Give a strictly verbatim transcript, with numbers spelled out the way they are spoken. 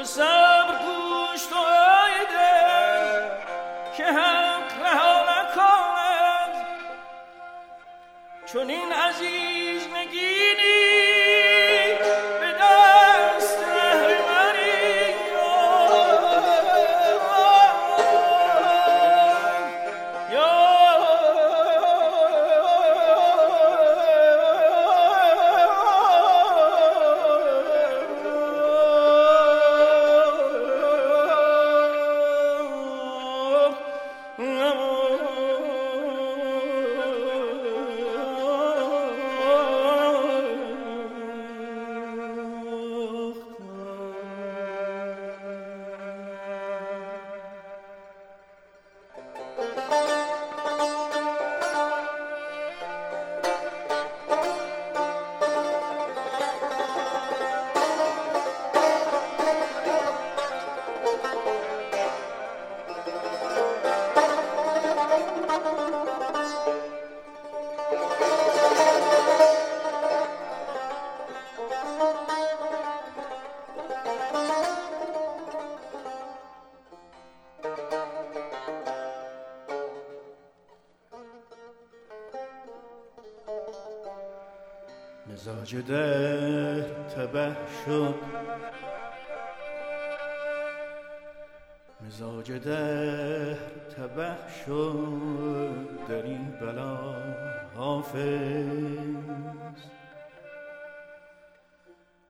صبر گوش تو ای دل که حق رها نکند چون این عزیز نگینی به دست رهبری مزاج دهر تبه شد مزاج دهر تبه شد در این بلا حافظ